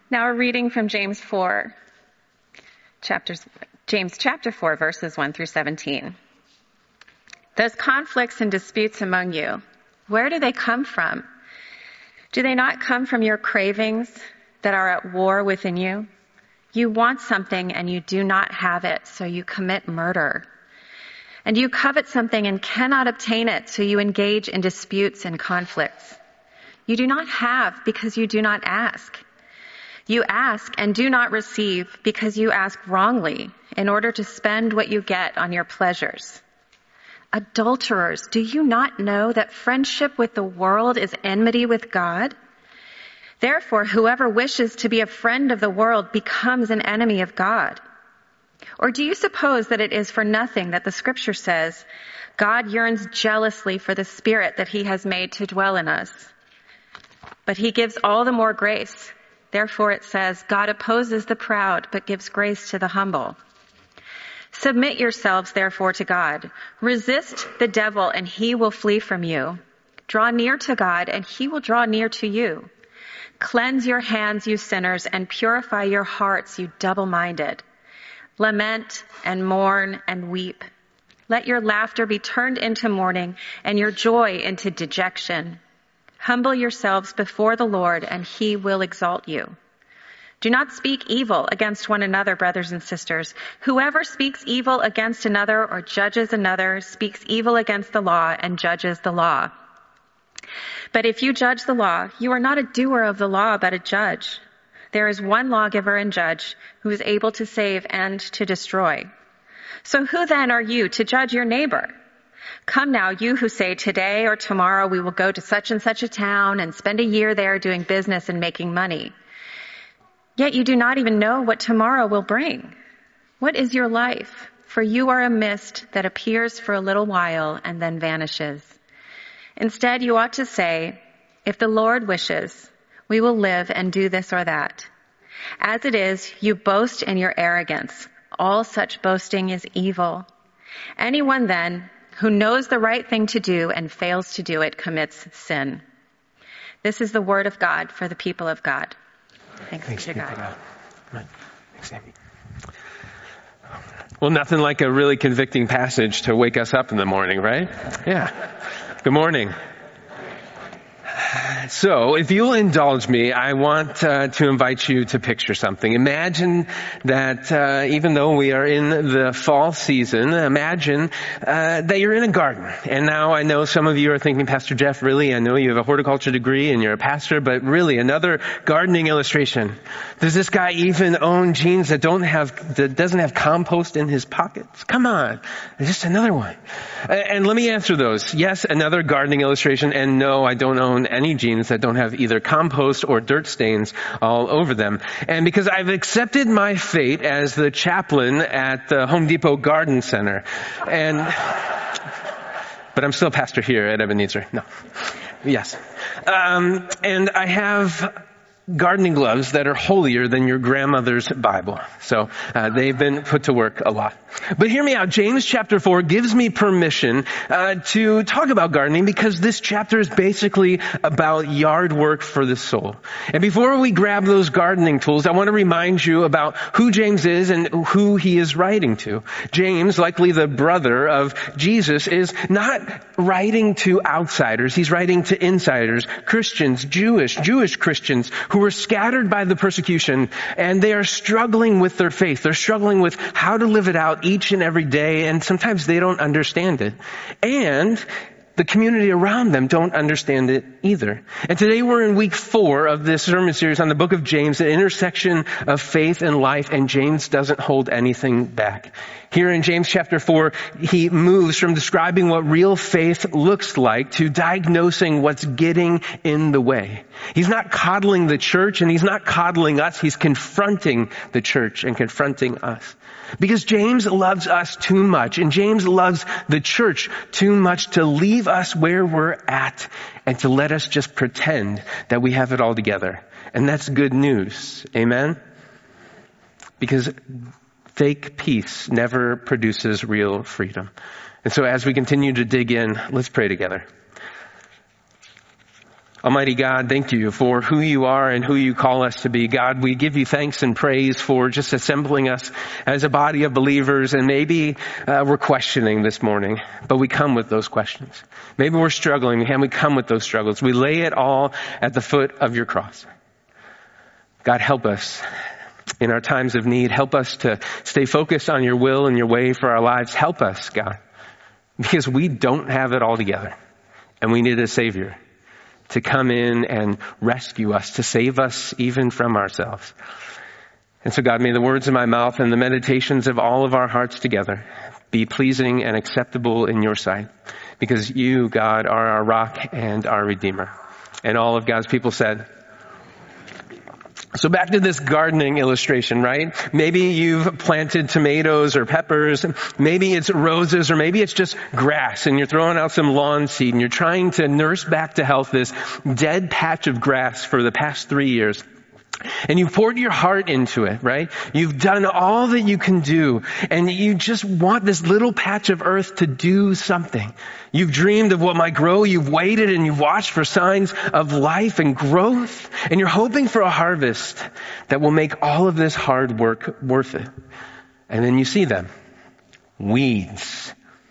Now a reading from James chapter 4, verses 1 through 17. Those conflicts and disputes among you, where do they come from? Do they not come from your cravings that are at war within you? You want something and you do not have it, so you commit murder. And you covet something and cannot obtain it, so you engage in disputes and conflicts. You do not have because you do not ask. You ask and do not receive because you ask wrongly in order to spend what you get on your pleasures. Adulterers, do you not know that friendship with the world is enmity with God? Therefore, whoever wishes to be a friend of the world becomes an enemy of God. Or do you suppose that it is for nothing that the scripture says, God yearns jealously for the Spirit that he has made to dwell in us? But he gives all the more grace. Therefore it says, God opposes the proud, but gives grace to the humble. Submit yourselves, therefore, to God. Resist the devil, and he will flee from you. Draw near to God, and he will draw near to you. Cleanse your hands, you sinners, and purify your hearts, you double-minded. Lament and mourn and weep. Let your laughter be turned into mourning, and your joy into dejection. Humble yourselves before the Lord, and he will exalt you. Do not speak evil against one another, brothers and sisters. Whoever speaks evil against another or judges another speaks evil against the law and judges the law. But if you judge the law, you are not a doer of the law, but a judge. There is one lawgiver and judge who is able to save and to destroy. So who then are you to judge your neighbor? Come now, you who say today or tomorrow we will go to such and such a town and spend a year there doing business and making money. Yet you do not even know what tomorrow will bring. What is your life? For you are a mist that appears for a little while and then vanishes. Instead, you ought to say, if the Lord wishes, we will live and do this or that. As it is, you boast in your arrogance. All such boasting is evil. Anyone then who knows the right thing to do and fails to do it commits sin. This is the word of God for the people of God. Thanks be to God. Thanks, Amy. Well, nothing like a really convicting passage to wake us up in the morning, right? Yeah. Good morning. So, if you'll indulge me, I want to invite you to picture something. Imagine that even though we are in the fall season, imagine that you're in a garden. And now I know some of you are thinking, Pastor Jeff, really? I know you have a horticulture degree and you're a pastor, but really another gardening illustration. Does this guy even own jeans that doesn't have compost in his pockets? Come on. Just another one. And let me answer those. Yes, another gardening illustration, and no, I don't own any jeans that don't have either compost or dirt stains all over them. And because I've accepted my fate as the chaplain at the Home Depot Garden Center, but I'm still pastor here at Ebenezer. No. Yes. And I have gardening gloves that are holier than your grandmother's Bible. So they've been put to work a lot. But hear me out. James chapter 4 gives me permission to talk about gardening because this chapter is basically about yard work for the soul. And before we grab those gardening tools, I want to remind you about who James is and who he is writing to. James, likely the brother of Jesus, is not writing to outsiders. He's writing to insiders, Christians, Jewish Christians who were scattered by the persecution, and they are struggling with their faith. They're struggling with how to live it out each and every day, and sometimes they don't understand it. And the community around them don't understand it either. And today we're in week 4 of this sermon series on the book of James, the intersection of faith and life, and James doesn't hold anything back. Here in James chapter 4, he moves from describing what real faith looks like to diagnosing what's getting in the way. He's not coddling the church and he's not coddling us. He's confronting the church and confronting us. Because James loves us too much, and James loves the church too much to leave us where we're at and to let us just pretend that we have it all together. And that's good news. Amen? Because fake peace never produces real freedom. And so as we continue to dig in, let's pray together. Almighty God, thank you for who you are and who you call us to be. God, we give you thanks and praise for just assembling us as a body of believers. And maybe we're questioning this morning, but we come with those questions. Maybe we're struggling and we come with those struggles. We lay it all at the foot of your cross. God, help us in our times of need. Help us to stay focused on your will and your way for our lives. Help us, God, because we don't have it all together and we need a Savior to come in and rescue us, to save us even from ourselves. And so God, may the words of my mouth and the meditations of all of our hearts together be pleasing and acceptable in your sight, because you, God, are our rock and our Redeemer. And all of God's people said, so back to this gardening illustration, right? Maybe you've planted tomatoes or peppers. Maybe it's roses, or maybe it's just grass and you're throwing out some lawn seed and you're trying to nurse back to health this dead patch of grass for the past 3 years. And you've poured your heart into it, right? You've done all that you can do, and you just want this little patch of earth to do something. You've dreamed of what might grow. You've waited and you've watched for signs of life and growth, and you're hoping for a harvest that will make all of this hard work worth it. And then you see them. Weeds.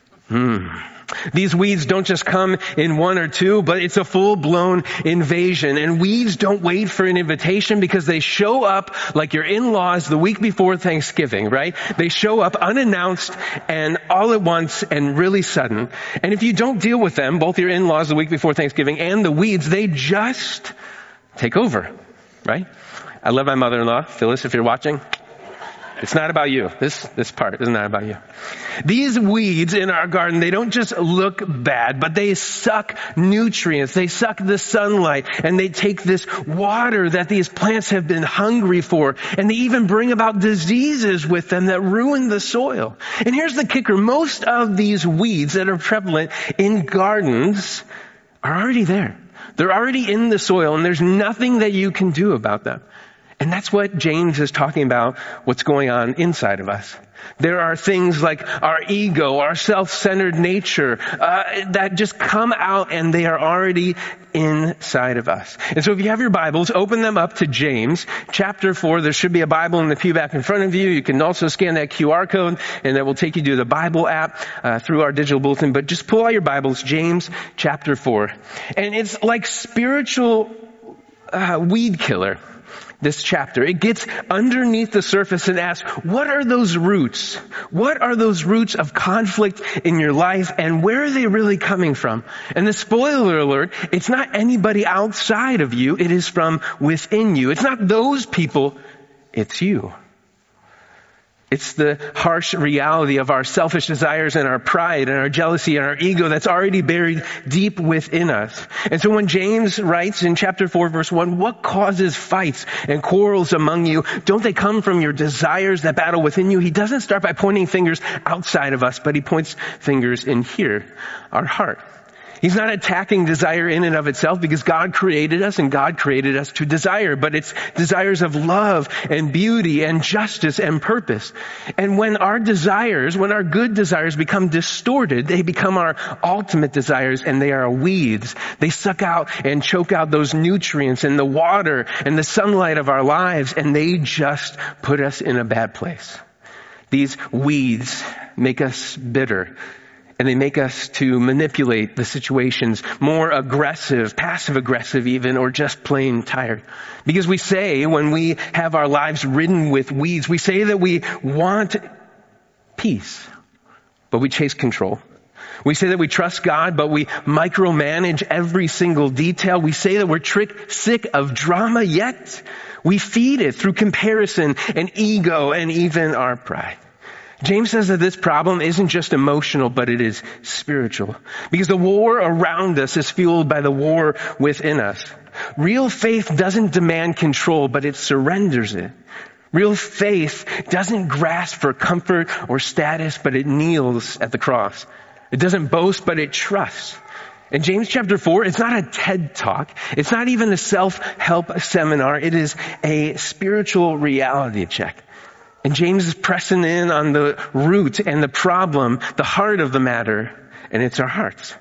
These weeds don't just come in one or two, but it's a full-blown invasion. And weeds don't wait for an invitation, because they show up like your in-laws the week before Thanksgiving, right? They show up unannounced and all at once and really sudden. And if you don't deal with them, both your in-laws the week before Thanksgiving and the weeds, they just take over, right? I love my mother-in-law. Phyllis, if you're watching, it's not about you. This part is not about you. These weeds in our garden, they don't just look bad, but they suck nutrients. They suck the sunlight, and they take this water that these plants have been hungry for, and they even bring about diseases with them that ruin the soil. And here's the kicker. Most of these weeds that are prevalent in gardens are already there. They're already in the soil, and there's nothing that you can do about them. And that's what James is talking about, what's going on inside of us. There are things like our ego, our self-centered nature, that just come out, and they are already inside of us. And so if you have your Bibles, open them up to James chapter 4. There should be a Bible in the pew back in front of you. You can also scan that QR code, and that will take you to the Bible app through our digital bulletin. But just pull out your Bibles, James chapter 4. And it's like spiritual weed killer. This chapter, it gets underneath the surface and asks, what are those roots? What are those roots of conflict in your life, and where are they really coming from? And the spoiler alert, it's not anybody outside of you. It is from within you. It's not those people. It's you. It's the harsh reality of our selfish desires and our pride and our jealousy and our ego that's already buried deep within us. And so when James writes in chapter 4, verse 1, what causes fights and quarrels among you? Don't they come from your desires that battle within you? He doesn't start by pointing fingers outside of us, but he points fingers in here, our heart. He's not attacking desire in and of itself, because God created us and God created us to desire, but it's desires of love and beauty and justice and purpose. And when our good desires become distorted, they become our ultimate desires, and they are weeds. They suck out and choke out those nutrients and the water and the sunlight of our lives, and they just put us in a bad place. These weeds make us bitter. And they make us to manipulate the situations, more aggressive, passive aggressive even, or just plain tired. Because we say, when we have our lives ridden with weeds, we say that we want peace, but we chase control. We say that we trust God, but we micromanage every single detail. We say that we're sick of drama, yet we feed it through comparison and ego and even our pride. James says that this problem isn't just emotional, but it is spiritual. Because the war around us is fueled by the war within us. Real faith doesn't demand control, but it surrenders it. Real faith doesn't grasp for comfort or status, but it kneels at the cross. It doesn't boast, but it trusts. In James chapter 4, it's not a TED talk. It's not even a self-help seminar. It is a spiritual reality check. And James is pressing in on the root and the problem, the heart of the matter, and it's our hearts.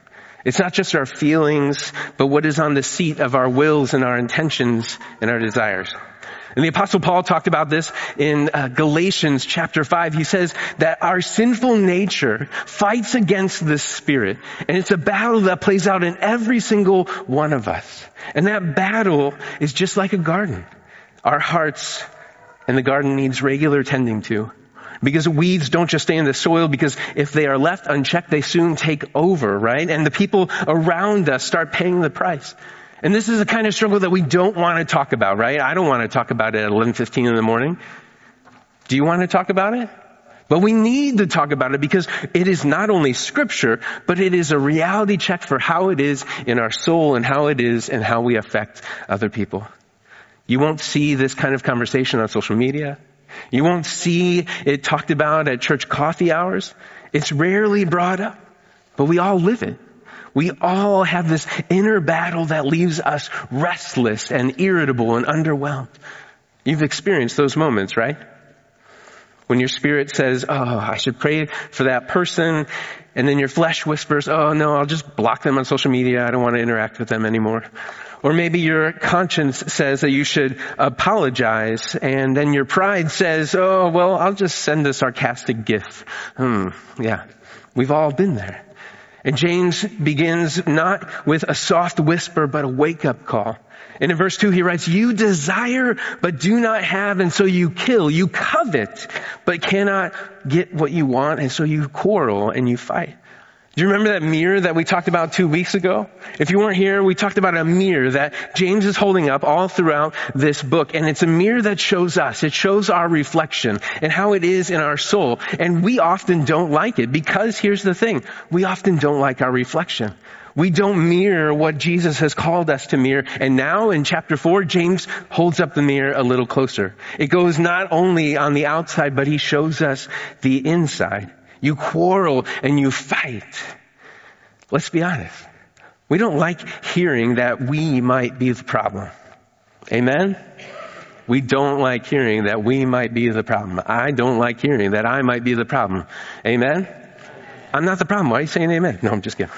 It's not just our feelings, but what is on the seat of our wills and our intentions and our desires. And the Apostle Paul talked about this in Galatians chapter 5. He says that our sinful nature fights against the Spirit. And it's a battle that plays out in every single one of us. And that battle is just like a garden. Our hearts and the garden needs regular tending to. Because weeds don't just stay in the soil, because if they are left unchecked, they soon take over, right? And the people around us start paying the price. And this is the kind of struggle that we don't want to talk about, right? I don't want to talk about it at 11:15 in the morning. Do you want to talk about it? But we need to talk about it because it is not only scripture, but it is a reality check for how it is in our soul and how it is and how we affect other people. You won't see this kind of conversation on social media. You won't see it talked about at church coffee hours. It's rarely brought up, but we all live it. We all have this inner battle that leaves us restless and irritable and underwhelmed. You've experienced those moments, right? When your spirit says, oh, I should pray for that person. And then your flesh whispers, oh no, I'll just block them on social media. I don't want to interact with them anymore. Or maybe your conscience says that you should apologize. And then your pride says, oh, well, I'll just send a sarcastic gif. Yeah, we've all been there. And James begins not with a soft whisper, but a wake-up call. And in verse 2, he writes, you desire, but do not have, and so you kill. You covet, but cannot get what you want, and so you quarrel and you fight. Do you remember that mirror that we talked about 2 weeks ago? If you weren't here, we talked about a mirror that James is holding up all throughout this book. And it's a mirror that shows us. It shows our reflection and how it is in our soul. And we often don't like it because here's the thing. We often don't like our reflection. We don't mirror what Jesus has called us to mirror. And now in chapter 4, James holds up the mirror a little closer. It goes not only on the outside, but he shows us the inside. You quarrel and you fight. Let's be honest. We don't like hearing that we might be the problem. Amen? We don't like hearing that we might be the problem. I don't like hearing that I might be the problem. Amen? I'm not the problem. Why are you saying amen? No, I'm just kidding.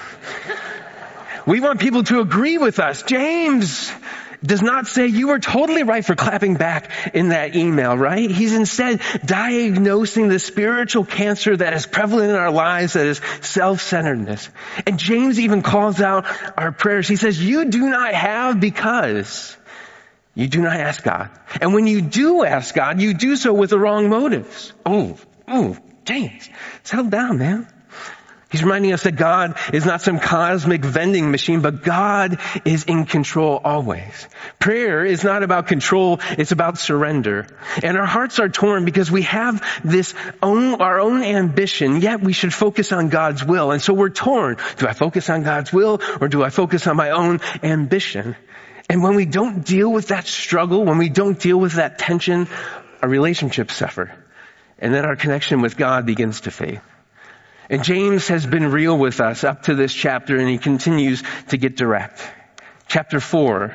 We want people to agree with us. James does not say you were totally right for clapping back in that email, right? He's instead diagnosing the spiritual cancer that is prevalent in our lives, that is self-centeredness. And James even calls out our prayers. He says, you do not have because you do not ask God. And when you do ask God, you do so with the wrong motives. Oh, James, settle down, man. He's reminding us that God is not some cosmic vending machine, but God is in control always. Prayer is not about control, it's about surrender. And our hearts are torn because we have our own ambition, yet we should focus on God's will. And so we're torn. Do I focus on God's will or do I focus on my own ambition? And when we don't deal with that struggle, when we don't deal with that tension, our relationships suffer. And then our connection with God begins to fade. And James has been real with us up to this chapter, and he continues to get direct. Chapter 4,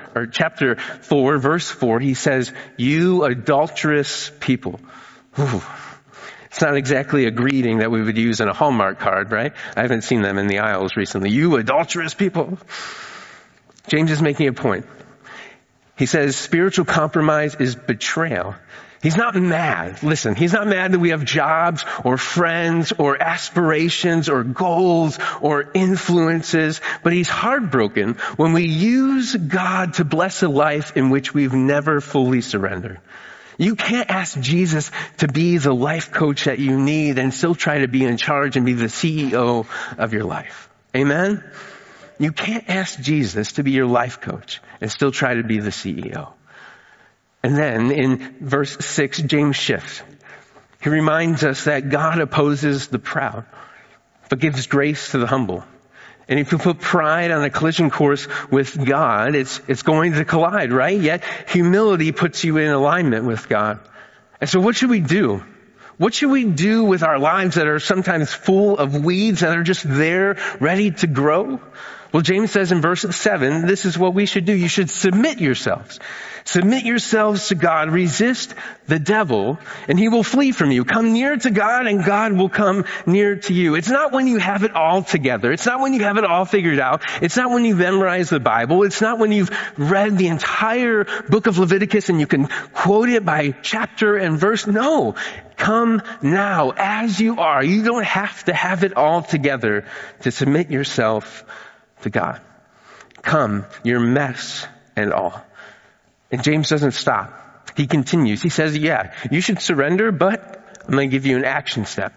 verse 4, he says, you adulterous people. Ooh. It's not exactly a greeting that we would use in a Hallmark card, right? I haven't seen them in the aisles recently. You adulterous people. James is making a point. He says spiritual compromise is betrayal. He's not mad. Listen, he's not mad that we have jobs or friends or aspirations or goals or influences, but he's heartbroken when we use God to bless a life in which we've never fully surrendered. You can't ask Jesus to be the life coach that you need and still try to be in charge and be the CEO of your life. Amen? You can't ask Jesus to be your life coach and still try to be the CEO. And then in verse 6, James shifts. He reminds us that God opposes the proud, but gives grace to the humble. And if you put pride on a collision course with God, it's going to collide, right? Yet humility puts you in alignment with God. And so what should we do? What should we do with our lives that are sometimes full of weeds that are just there, ready to grow? Well, James says in verse 7, this is what we should do. You should submit yourselves. Submit yourselves to God. Resist the devil, and he will flee from you. Come near to God, and God will come near to you. It's not when you have it all together. It's not when you have it all figured out. It's not when you've memorized the Bible. It's not when you've read the entire book of Leviticus and you can quote it by chapter and verse. No. Come now, as you are. You don't have to have it all together to submit yourself to God. Come, your mess and all. And James doesn't stop. He continues. He says, yeah, you should surrender, but I'm going to give you an action step.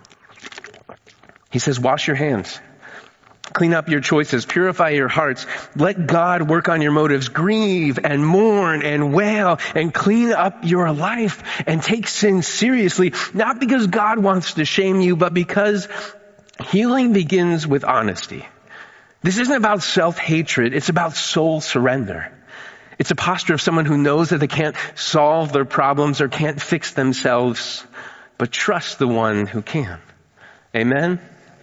He says, wash your hands. Clean up your choices. Purify your hearts. Let God work on your motives. Grieve and mourn and wail and clean up your life and take sin seriously. Not because God wants to shame you, but because healing begins with honesty. This isn't about self-hatred. It's about soul surrender. It's a posture of someone who knows that they can't solve their problems or can't fix themselves, but trust the one who can. Amen?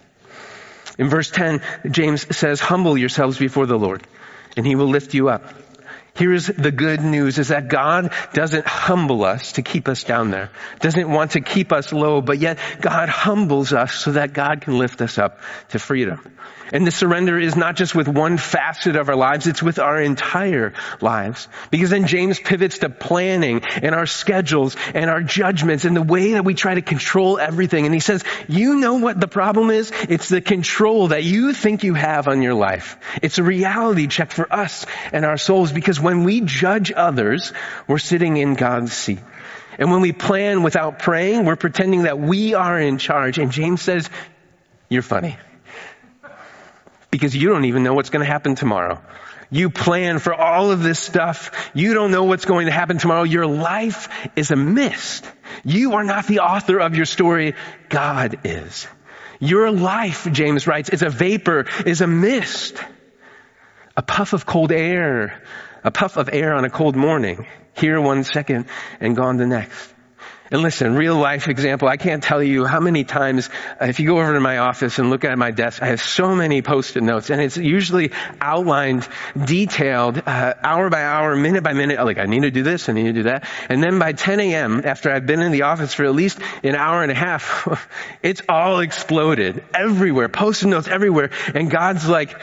In verse 10, James says, humble yourselves before the Lord, and he will lift you up. Here's the good news, is that God doesn't humble us to keep us down there. Doesn't want to keep us low, but yet God humbles us so that God can lift us up to freedom. And the surrender is not just with one facet of our lives, it's with our entire lives. Because then James pivots to planning and our schedules and our judgments and the way that we try to control everything. And he says, you know what the problem is? It's the control that you think you have on your life. It's a reality check for us and our souls, because when we judge others, we're sitting in God's seat. And when we plan without praying, we're pretending that we are in charge. And James says, you're funny. Because you don't even know what's going to happen tomorrow. You plan for all of this stuff. You don't know what's going to happen tomorrow. Your life is a mist. You are not the author of your story. God is. Your life, James writes, is a vapor, is a mist. A puff of cold air. A puff of air on a cold morning. Here 1 second and gone the next. And listen, real life example, I can't tell you how many times, if you go over to my office and look at my desk, I have so many Post-it notes, and it's usually outlined, detailed, hour by hour, minute by minute, like I need to do this, I need to do that. And then by 10 a.m., after I've been in the office for at least an hour and a half, it's all exploded everywhere, Post-it notes everywhere. And God's like,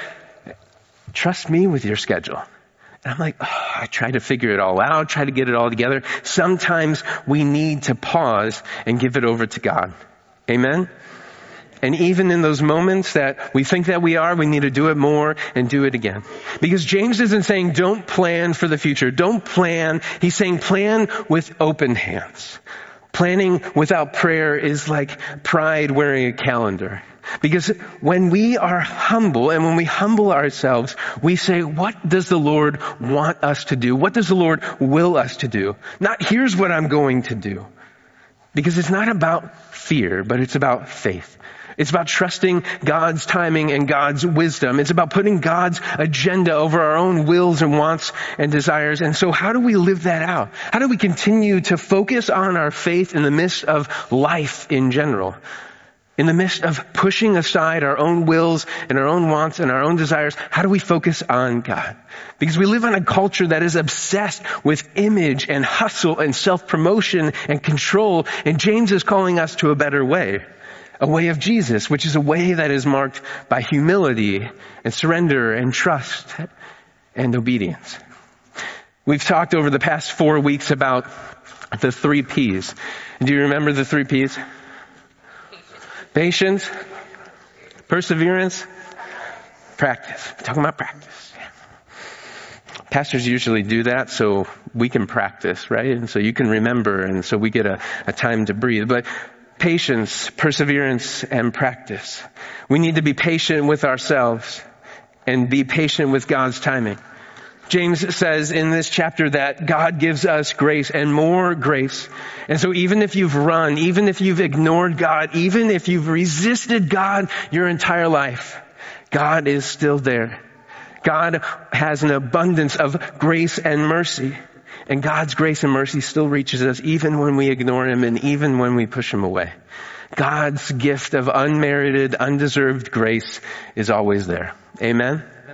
trust me with your schedule. And I'm like, I try to figure it all out, try to get it all together. Sometimes we need to pause and give it over to God. Amen? And even in those moments that we think that we need to do it more and do it again. Because James isn't saying don't plan for the future. Don't plan. He's saying plan with open hands. Planning without prayer is like pride wearing a calendar. Because when we are humble and when we humble ourselves, we say, what does the Lord want us to do? What does the Lord will us to do? Not here's what I'm going to do. Because it's not about fear, but it's about faith. It's about trusting God's timing and God's wisdom. It's about putting God's agenda over our own wills and wants and desires. And so how do we live that out? How do we continue to focus on our faith in the midst of life in general? In the midst of pushing aside our own wills and our own wants and our own desires, how do we focus on God? Because we live in a culture that is obsessed with image and hustle and self-promotion and control. And James is calling us to a better way. A way of Jesus, which is a way that is marked by humility and surrender and trust and obedience. We've talked over the past 4 weeks about the 3 P's. Do you remember the 3 P's? Patience, perseverance, practice. We're talking about practice. Pastors usually do that so we can practice, right? And so you can remember, and so we get a time to breathe. But patience, perseverance, and practice. We need to be patient with ourselves and be patient with God's timing. James says in this chapter that God gives us grace and more grace. And so even if you've run, even if you've ignored God, even if you've resisted God your entire life, God is still there. God has an abundance of grace and mercy. And God's grace and mercy still reaches us even when we ignore Him and even when we push Him away. God's gift of unmerited, undeserved grace is always there. Amen?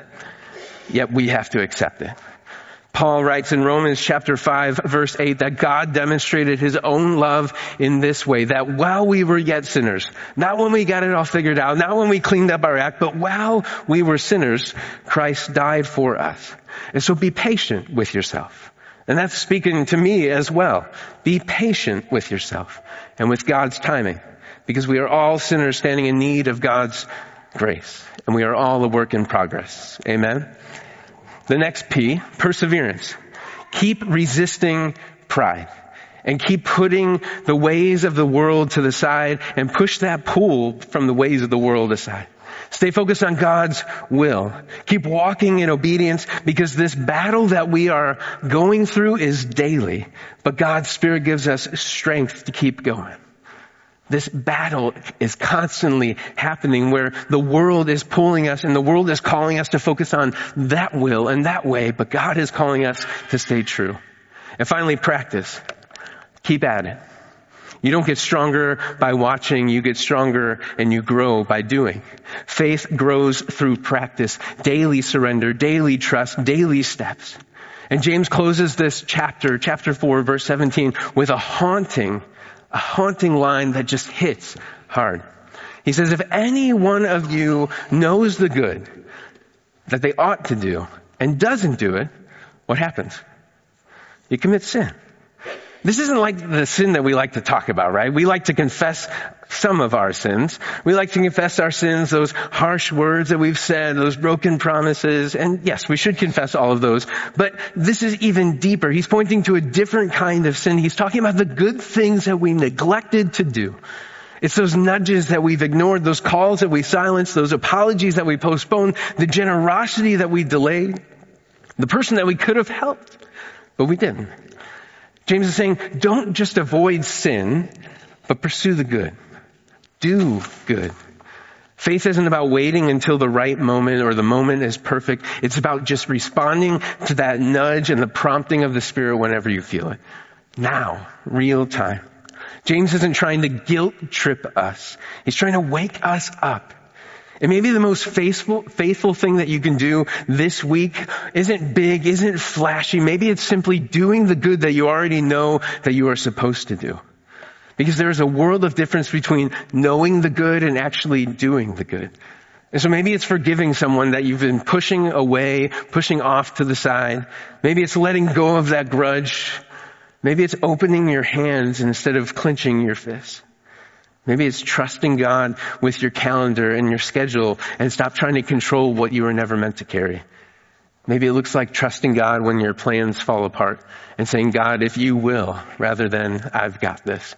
yet we have to accept it. Paul writes in Romans chapter 5, verse 8, that God demonstrated his own love in this way, that while we were yet sinners, not when we got it all figured out, not when we cleaned up our act, but while we were sinners, Christ died for us. And so be patient with yourself. And that's speaking to me as well. Be patient with yourself and with God's timing, because we are all sinners standing in need of God's grace, and we are all a work in progress. Amen? The next P, perseverance. Keep resisting pride and keep putting the ways of the world to the side and push that pull from the ways of the world aside. Stay focused on God's will. Keep walking in obedience, because this battle that we are going through is daily, but God's Spirit gives us strength to keep going. This battle is constantly happening where the world is pulling us and the world is calling us to focus on that will and that way, but God is calling us to stay true. And finally, practice. Keep at it. You don't get stronger by watching, you get stronger and you grow by doing. Faith grows through practice, daily surrender, daily trust, daily steps. And James closes this chapter 4, verse 17, with a haunting line that just hits hard. He says, if any one of you knows the good that they ought to do and doesn't do it, what happens? You commit sin. This isn't like the sin that we like to talk about, right? We like to confess some of our sins. We like to confess our sins, those harsh words that we've said, those broken promises. And yes, we should confess all of those. But this is even deeper. He's pointing to a different kind of sin. He's talking about the good things that we neglected to do. It's those nudges that we've ignored, those calls that we silenced, those apologies that we postponed, the generosity that we delayed, the person that we could have helped, but we didn't. James is saying, don't just avoid sin, but pursue the good. Do good. Faith isn't about waiting until the right moment or the moment is perfect. It's about just responding to that nudge and the prompting of the Spirit whenever you feel it. Now, real time. James isn't trying to guilt trip us. He's trying to wake us up. And maybe the most faithful thing that you can do this week isn't big, isn't flashy. Maybe it's simply doing the good that you already know that you are supposed to do. Because there is a world of difference between knowing the good and actually doing the good. And so maybe it's forgiving someone that you've been pushing away, pushing off to the side. Maybe it's letting go of that grudge. Maybe it's opening your hands instead of clenching your fists. Maybe it's trusting God with your calendar and your schedule and stop trying to control what you were never meant to carry. Maybe it looks like trusting God when your plans fall apart and saying, God, if you will, rather than I've got this.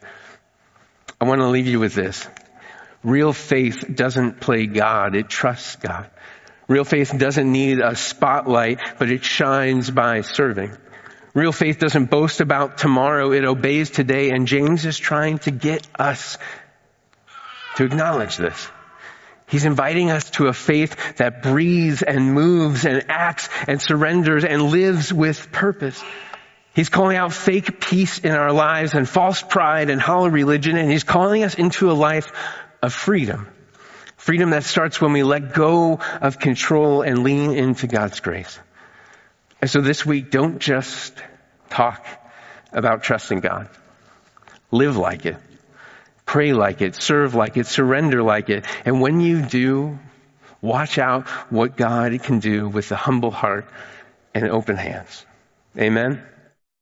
I want to leave you with this. Real faith doesn't play God, it trusts God. Real faith doesn't need a spotlight, but it shines by serving. Real faith doesn't boast about tomorrow, it obeys today, and James is trying to get us to acknowledge this. He's inviting us to a faith that breathes and moves and acts and surrenders and lives with purpose. He's calling out fake peace in our lives and false pride and hollow religion, and he's calling us into a life of freedom. Freedom that starts when we let go of control and lean into God's grace. And so this week, don't just talk about trusting God. Live like it. Pray like it, serve like it, surrender like it. And when you do, watch out what God can do with a humble heart and open hands. Amen.